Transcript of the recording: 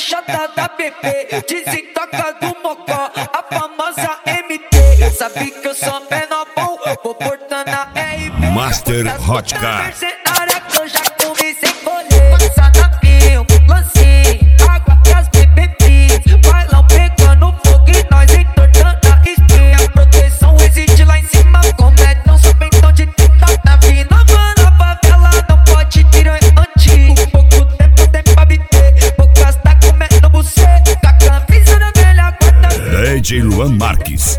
chata da bebê, desentoca do mocó, a famosa MT. Sabe que eu sou menor bom, vou portando a RB. Master Hot Car. Mercenária que eu já comecei a colher. Passa na fio, lance, água que as bebê fiz. Bailão pegando fogo e nós entortando a espinha. A proteção existe lá em cima, como é tão subentão de tinta. Tá vindo mano, a favela não pode tirar antes. Pouco tempo tem pra bater, poucas tá comendo buceta. Com a camisa da velha guarda. DJ Luan Marques.